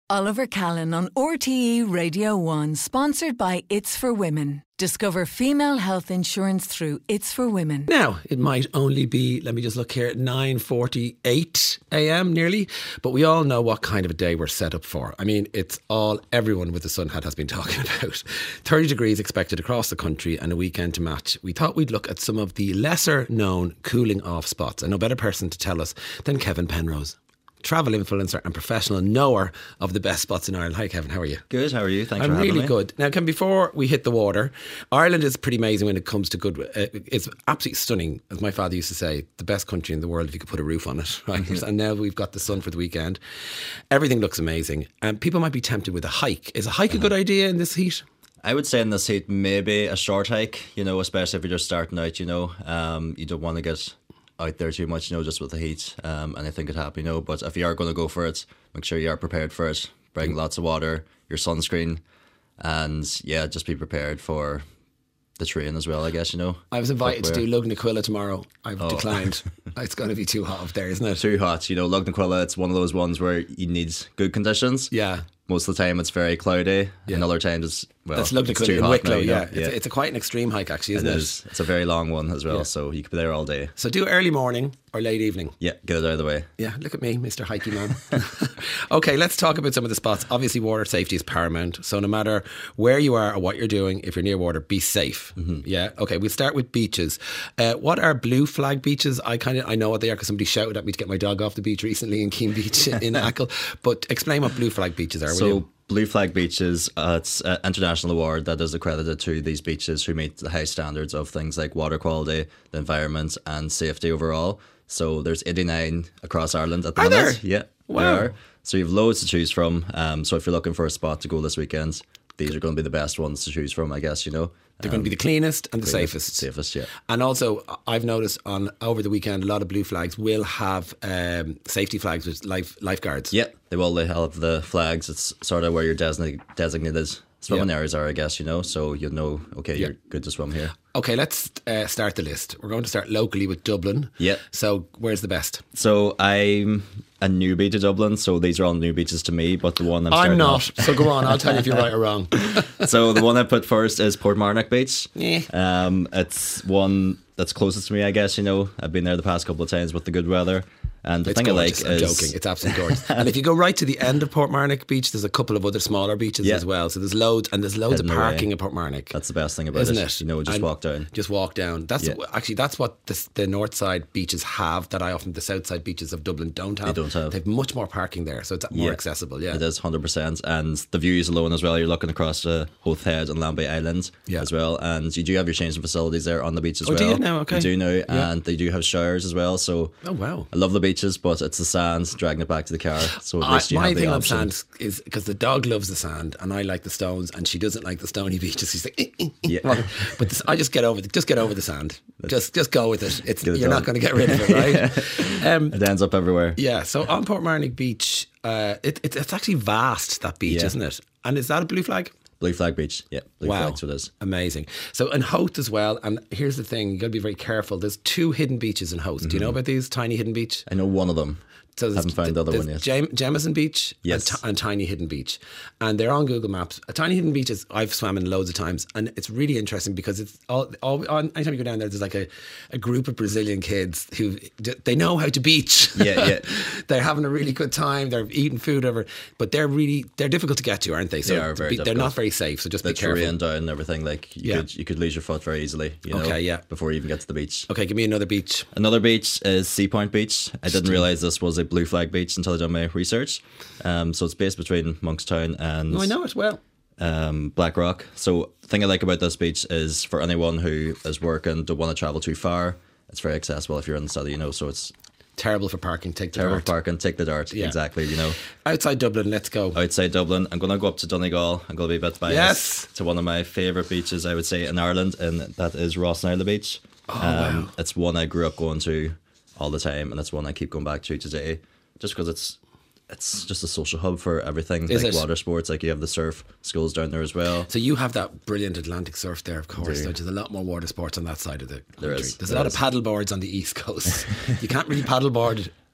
Oliver Callan on RTE Radio 1, sponsored by It's for Women. Discover female health insurance through It's for Women. Now, it might only be, let me just look here, at 9:48 a.m. nearly, but we all know what kind of a day we're set up for. I mean, it's all everyone with the sun hat has been talking about. 30 degrees expected across the country and a weekend to match. We thought we'd look at some of the lesser known cooling off spots, and no better person to tell us than Kevin Penrose, travel influencer and professional knower of the best spots in Ireland. Hi Kevin, how are you? Good, how are you? Thanks for having me. I'm really good. Now Kevin, before we hit the water, Ireland is pretty amazing when it comes to good, it's absolutely stunning. As my father used to say, the best country in the world if you could put a roof on it, right? And now we've got the sun for the weekend. Everything looks amazing. And people might be tempted with a hike. Is a hike a good idea in this heat? I would say in this heat, maybe a short hike, especially if you're just starting out, you don't want to get out there too much, just with the heat, and I think it happen, but if you are going to go for it, make sure you are prepared for it. Bring lots of water, your sunscreen, and just be prepared for the train as well, I guess, I was invited to do Lugnaquilla tomorrow. I've declined. It's going to be too hot up there, isn't it? Too hot, Lugnaquilla, it's one of those ones where you need good conditions. Yeah. Most of the time it's very cloudy, and other times that's Lugnaquilla in Wicklow, It's quite an extreme hike actually, isn't it? It is. It's a very long one as well, so you could be there all day. So do early morning or late evening. Yeah, get it out of the way. Yeah, look at me, Mr. Hikey Man. Okay, let's talk about some of the spots. Obviously water safety is paramount, so no matter where you are or what you're doing, if you're near water, be safe. Yeah, okay, we'll start with beaches. What are blue flag beaches? I know what they are because somebody shouted at me to get my dog off the beach recently in Keene Beach in Achill, but explain what blue flag beaches are, will you? Blue Flag Beaches, it's an international award that is accredited to these beaches who meet the high standards of things like water quality, the environment and safety overall. So there's 89 across Ireland at the minute. There? Yeah, wow. There are. So you have loads to choose from. So if you're looking for a spot to go this weekend, these are going to be the best ones to choose from, I guess, They're going to be the cleanest and the safest. Safest, yeah. And also, I've noticed over the weekend, a lot of blue flags will have safety flags with lifeguards. Yeah, they have the flags. It's sort of where your designated swimming areas are, I guess, so you'll know, okay, you're good to swim here. Okay, let's start the list. We're going to start locally with Dublin. Yeah. So where's the best? So I'm a newbie to Dublin, so these are all new beaches to me, but the one I'm not, so go on, I'll tell you if you're right or wrong. So the one I put first is Portmarnock Beach. Yeah. It's one that's closest to me, I guess, I've been there the past couple of times with the good weather. And the thing gorgeous. I like I'm joking. It's absolutely gorgeous. And if you go right to the end of Portmarnock Beach, there's a couple of other smaller beaches as well. So there's loads of parking in Portmarnock. That's the best thing about isn't it? Just walk down. Just walk down. That's what the north side beaches have that the south side beaches of Dublin don't have. They don't have. They have much more parking there, so it's more accessible. Yeah, it is 100%. And the views alone as well. You're looking across the Howth Head and Lambay Island as well, and you do have your changing facilities there on the beach as well. Do you now? Okay, you do now, and they do have showers as well. So wow, I love the beaches, but it's the sand dragging it back to the car. So at least you have the option. My thing on sand is because the dog loves the sand and I like the stones, and she doesn't like the stony beaches. She's like, but I just get over the sand. Just go with it. You're not going to get rid of it, right? It ends up everywhere. Yeah. So on Portmarnock Beach, it's actually vast, that beach, isn't it? And is that a blue flag? Blue Flag Beach, yeah. Blue flag, so it is. Amazing. So in Howth as well, and here's the thing, you've got to be very careful. There's 2 hidden beaches in Howth. Do you know about these? Tiny hidden beach? I know one of them. So I haven't found the other one yet. Jemison Beach and Tiny Hidden Beach. And they're on Google Maps. A Tiny Hidden Beach I've swam in loads of times, and it's really interesting because it's anytime you go down there's like a group of Brazilian kids who they know how to beach. Yeah. They're having a really good time. They're eating food, but they're difficult to get to, aren't they? So they are very difficult. They're not very safe. So just be careful. The terrain down and everything, you could lose your foot very easily. Before you even get to the beach. Okay, give me another beach. Another beach is Sea Point Beach. I didn't realise this was a blue flag beach until I done my research. So it's based between Monkstown and I know it well. Blackrock. So the thing I like about this beach is for anyone who is working, don't want to travel too far, it's very accessible if you're in the city, so it's terrible for parking. Take the dart. Yeah. Exactly, Outside Dublin, let's go. Outside Dublin, I'm going to go up to Donegal. I'm going to be a bit biased to one of my favourite beaches, I would say, in Ireland, and that is Rossnarla Beach. Wow. It's one I grew up going to all the time, and it's one I keep going back to today, just because it's just a social hub for everything. Water sports, you have the surf schools down there as well. So you have that brilliant Atlantic surf there, of course. There's a lot more water sports on that side of the country. There's a lot of paddle boards on the East Coast. You can't really paddle board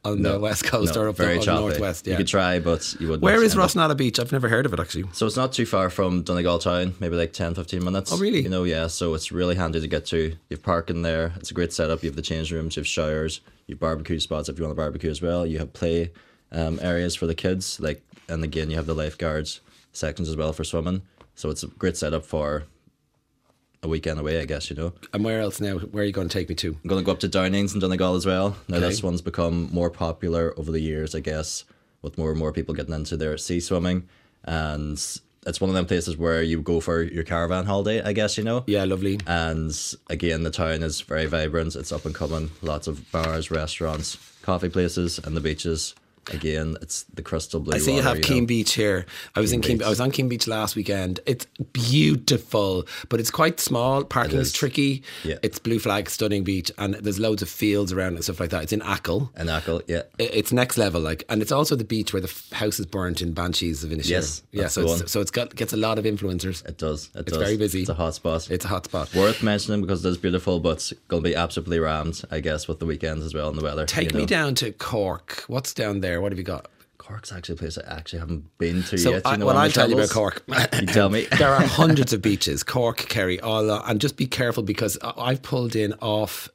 on the west coast or up very the choppy. northwest. Yeah. You could try, but you wouldn't. Where is end up- Rossnala Beach? I've never heard of it actually. So it's not too far from Donegal town, maybe like 10-15 minutes. Oh, really? You know, yeah. So it's really handy to get to. You have parking there. It's a great setup. You have the change rooms, you have showers, you have barbecue spots if you want to barbecue as well. You have play areas for the kids, and again, you have the lifeguards sections as well for swimming. So it's a great setup for a weekend away, I guess, you know. And where else now? Where are you going to take me to? I'm going to go up to Downings in Donegal as well. Now, Okay. this one's become more popular over the years, I guess, with more and more people getting into their sea swimming. And it's one of them places where you go for your caravan holiday, I guess, you know. Yeah, lovely. And again, the town is very vibrant. It's up and coming. Lots of bars, restaurants, coffee places, and the beaches. Again, it's the crystal blue I see water, you have Keene know. Beach here. I was Beach. I was on Keene Beach last weekend. It's beautiful, but it's quite small. Parking is is. tricky. Yeah. It's blue flag, stunning beach, and there's loads of fields around and stuff like that. It's in Achill. And Achill, yeah. It's next level, and it's also the beach where the house is burnt in Banshees of Inisherin. Yes, yeah. that's So the it's one. so it's gets a lot of influencers. It does. It It's does. very busy. It's a hot spot. It's a hot spot. Worth mentioning because it is beautiful, but it's going to be absolutely rammed, I guess, with the weekends as well and the weather. Take you me know. down to Cork. What's down there? What have you got? Cork's actually a place I actually haven't been to So yet. You know, well, on my I'll tell you about travels. Cork. You tell me. There are hundreds of beaches, Cork, Kerry, all and just be careful because I've pulled in off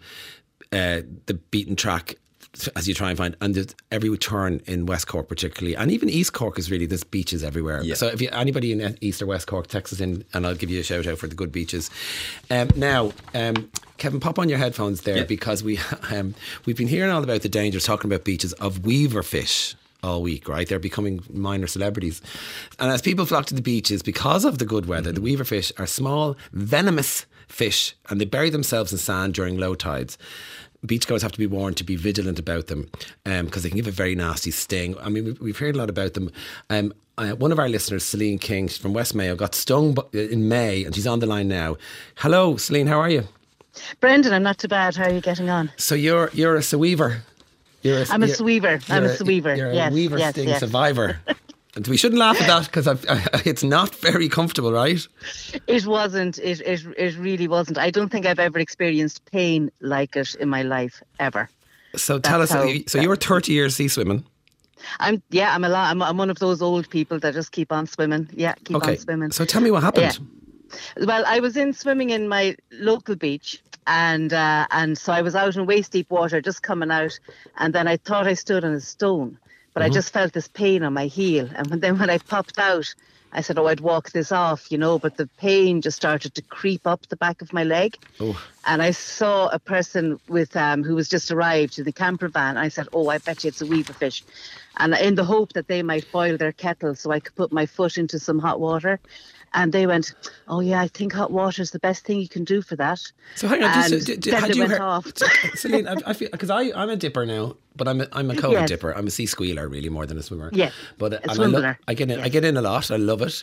the beaten track as you try and find, and there's every turn in West Cork particularly, and even East Cork is really, there's beaches everywhere. Yeah. So if you anybody in East or West Cork, text us in and I'll give you a shout out for the good beaches. Now, Kevin, pop on your headphones there, Yeah. because we've been hearing all about the dangers, talking about beaches, of weaver fish all week, right? They're becoming minor celebrities. And as people flock to the beaches because of the good weather, the weaver fish are small, venomous fish, and they bury themselves in sand during low tides. Beachgoers have to be warned to be vigilant about them because they can give a very nasty sting. I mean, we've heard a lot about them. One of our listeners, Celine King, she's from West Mayo, got stung in May, and she's on the line now. Hello, Celine, how are you? Brendan, I'm not too bad. How are you getting on? So you're a seweaver. I'm a sweaver. I'm a sweaver. You're Yes, a weaver yes, sting yes. survivor. And we shouldn't laugh at that because it's not very comfortable, right? It wasn't. It really wasn't. I don't think I've ever experienced pain like it in my life ever. So tell us. That's So you were 30 years sea swimming. I'm one of those old people that just keep on swimming. Yeah, keep on swimming. So tell me what happened. Well, I was swimming in my local beach, and so I was out in waist deep water, just coming out, and then I thought I stood on a stone, but I just felt this pain on my heel, and then when I popped out, I said, I'd walk this off, but the pain just started to creep up the back of my leg. Oh. And I saw a person with who was just arrived in the camper van. I said, I bet you it's a weaver fish. And in the hope that they might boil their kettle so I could put my foot into some hot water. And they went, oh yeah, I think hot water is the best thing you can do for that. So hang on, And then then they went off. Celine, I feel, because I'm a dipper now, but I'm a COVID Yes. dipper. I'm a sea squealer really more than a swimmer. Yes, but a and swimmer. I get in. Yes. I get in a lot. I love it.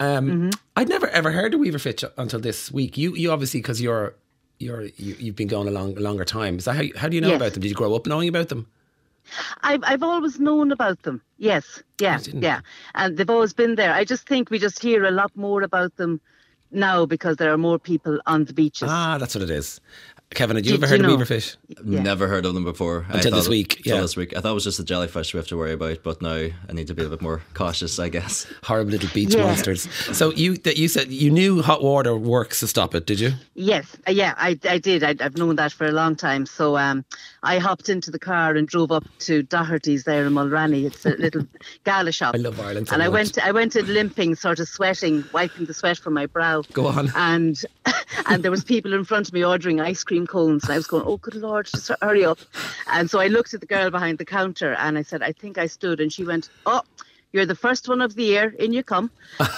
I'd never ever heard of weaver fish until this week. You obviously, because you've been going a longer time. Is that how do you know Yes. about them? Did you grow up knowing about them? I've always known about them. Yes, yeah, didn't. yeah. And they've always been there. I just think we just hear a lot more about them now because there are more people on the beaches. Ah, that's what it is. Kevin, had you Did ever heard you of know? weaver fish? Yeah. Never heard of them before. Until this week, Until yeah. this week. I thought it was just the jellyfish we have to worry about, but now I need to be a bit more cautious, I guess. Horrible little beach Yeah. monsters. So you said you knew hot water works to stop it, did you? Yes, yeah, I did. I've known that for a long time. So I hopped into the car and drove up to Doherty's there in Mulranny. It's a little gala shop. I love Ireland so And much. I went in limping, sort of sweating, wiping the sweat from my brow. Go on. And there was people in front of me ordering ice cream cones, and I was going, oh, good Lord, just hurry up. And so I looked at the girl behind the counter and I said, I think I stood. And she went, oh, you're the first one of the year, in you come.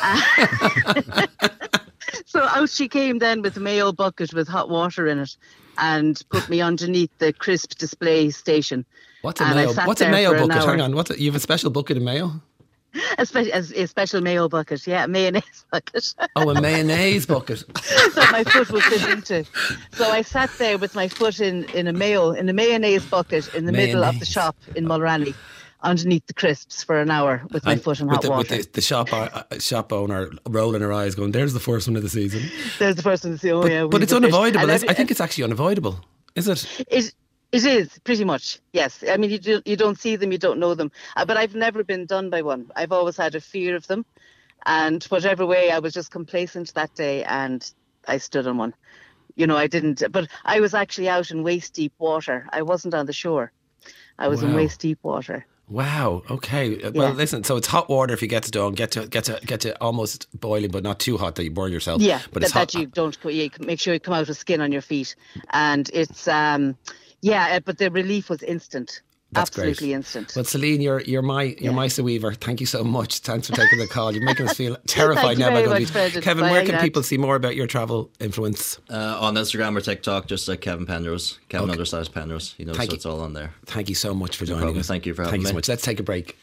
So out she came then with a Mayo bucket with hot water in it and put me underneath the crisp display station. What's a And I Mayo? sat What's a there Mayo for an bucket? hour. Hang on. You have a special bucket of Mayo? A special Mayo bucket, yeah, a mayonnaise bucket. Oh, a mayonnaise bucket. That my foot would fit into. So I sat there with my foot in a mayonnaise bucket in the middle of the Mayonnaise. shop in Mulranny, underneath the crisps for an hour with my foot in hot water. With the shop owner rolling her eyes, going, "There's the first one of the season." There's the first one to say, oh yeah. But it's weaver fish. unavoidable. And I think it's actually unavoidable. Is it? It is pretty much, yes. I mean, you don't see them, you don't know them. But I've never been done by one. I've always had a fear of them. And whatever way, I was just complacent that day and I stood on one. You know, I didn't, but I was actually out in waist deep water. I wasn't on the shore. I was in waist deep water. Wow. Okay. Well, listen. So it's hot water if you get to done, get to almost boiling, but not too hot that you burn yourself. Yeah, but it's hot. You don't. You make sure you come out with skin on your feet, and it's but the relief was instant. That's absolutely great. Instant. Well, Celine, you're my Sir Weaver. Thank you so much. Thanks for taking the call. You're making us feel terrified now. Kevin, where can people see more about your travel influence? On Instagram or TikTok, just like Kevin Penrose, Kevin _Penrose. So it's all on there. Thank you so much for joining us. Thank you for having me. Thank you so much. Let's take a break.